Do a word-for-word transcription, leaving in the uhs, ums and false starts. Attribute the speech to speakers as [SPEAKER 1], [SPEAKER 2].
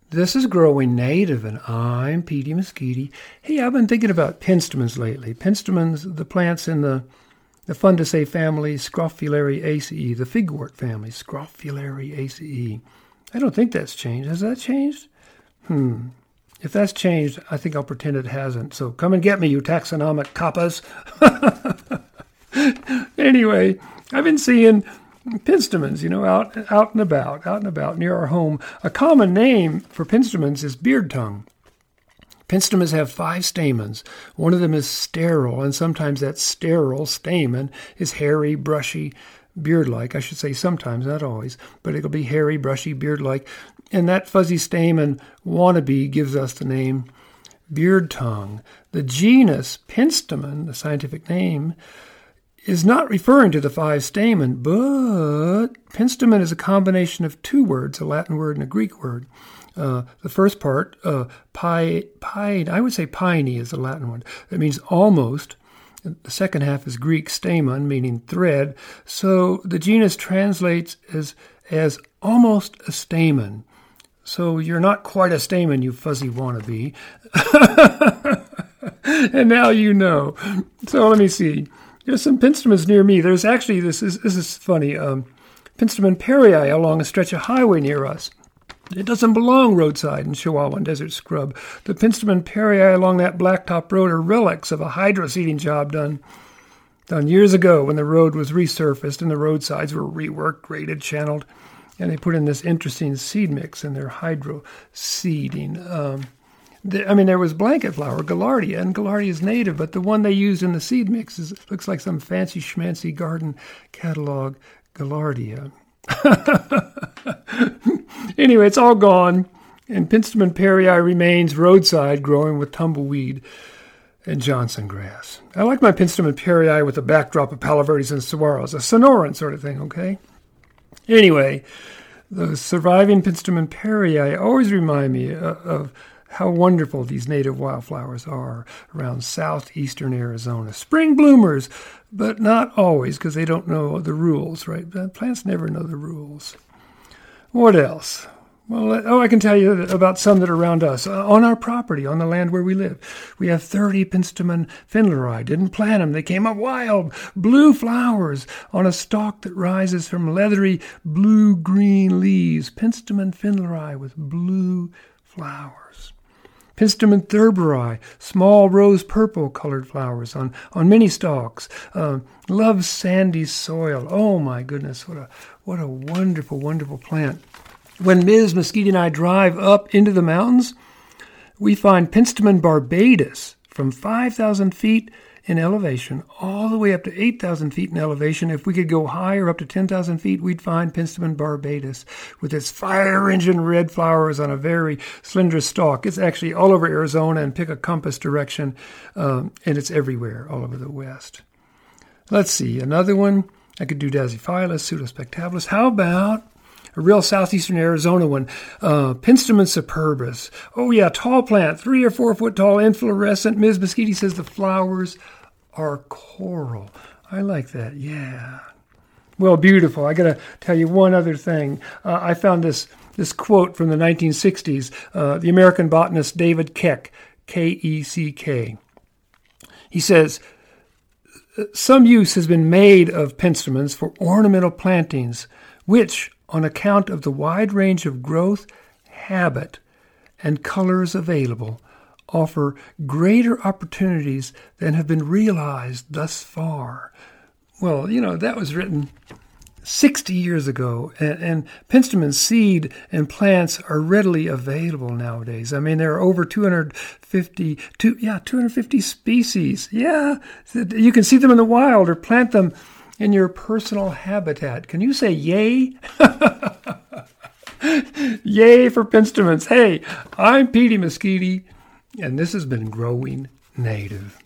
[SPEAKER 1] This is Growing Native, and I'm Petey Mesquite. Hey, I've been thinking about penstemons lately. Penstemons, the plants in the, the fun-to-say family, Scrophulariaceae, the figwort family, Scrophulariaceae. I don't think that's changed. Has that changed? Hmm. If that's changed, I think I'll pretend it hasn't. So come and get me, you taxonomic kappas. Anyway, I've been seeing penstemons, you know, out out and about, out and about near our home. A common name for penstemons is beard tongue. Penstemons have five stamens. One of them is sterile, and sometimes that sterile stamen is hairy, brushy, beard-like. I should say sometimes, not always, but it'll be hairy, brushy, beard-like. And that fuzzy stamen wannabe gives us the name beard tongue. The genus Penstemon, the scientific name, is not referring to the five stamen, but penstemon is a combination of two words, a Latin word and a Greek word. Uh, the first part, uh, pi, pi, I would say piney is the Latin one. That means almost. The second half is Greek stamen, meaning thread. So the genus translates as as almost a stamen. So you're not quite a stamen, you fuzzy wannabe. And now you know. So let me see. There's some penstemons near me. There's actually, this is this is funny, um, Penstemon perrii along a stretch of highway near us. It doesn't belong roadside in Chihuahua and Desert Scrub. The Penstemon perrii along that blacktop road are relics of a hydro seeding job done done years ago when the road was resurfaced and the roadsides were reworked, graded, channeled, and they put in this interesting seed mix in their hydro seeding. Um, I mean, there was blanket flower, Gaillardia, and Gaillardia is native, but the one they used in the seed mix is, looks like some fancy schmancy garden catalog Gaillardia. Anyway, it's all gone, and Penstemon perrii remains roadside, growing with tumbleweed and Johnson grass. I like my Penstemon perrii with a backdrop of palo verdes and saguaros, a Sonoran sort of thing, okay? Anyway, the surviving Penstemon perrii always remind me of, of how wonderful these native wildflowers are around southeastern Arizona. Spring bloomers, but not always because they don't know the rules, right? Plants never know the rules. What else? Well, oh, I can tell you about some that are around us. Uh, on our property, on the land where we live, we have thirty Penstemon findleri. Didn't plant them. They came up wild. Blue flowers on a stalk that rises from leathery blue-green leaves. Penstemon findleri with blue flowers. Penstemon thurberi, small rose-purple colored flowers on, on many stalks. Uh, love sandy soil. Oh, my goodness, what a what a wonderful, wonderful plant. When Miz Mesquite and I drive up into the mountains, we find Penstemon barbatus from five thousand feet in elevation all the way up to eight thousand feet in elevation. If we could go higher, up to ten thousand feet, we'd find Penstemon barbatus with its fire engine red flowers on a very slender stalk. It's actually all over Arizona, and pick a compass direction, um, and it's everywhere, all over the West. Let's see, another one. I could do Dasyphilus, Pseudospectabilis. How about a real southeastern Arizona one, uh, Penstemon superbus. Oh yeah, tall plant, three or four foot tall, inflorescent. Miz Mesquite says the flowers are coral. I like that, yeah. Well, beautiful. I got to tell you one other thing. Uh, I found this this quote from the nineteen sixties, uh, the American botanist David Keck, K E C K. He says, some use has been made of penstemons for ornamental plantings, which, on account of the wide range of growth, habit, and colors available, offer greater opportunities than have been realized thus far. Well, you know, that was written sixty years ago, and, and penstemon seed and plants are readily available nowadays. I mean, there are over two hundred fifty, two, yeah, two hundred fifty species. Yeah, you can see them in the wild or plant them in your personal habitat. Can you say yay? Yay for penstemons. Hey, I'm Petey Mesquite, and this has been Growing Native.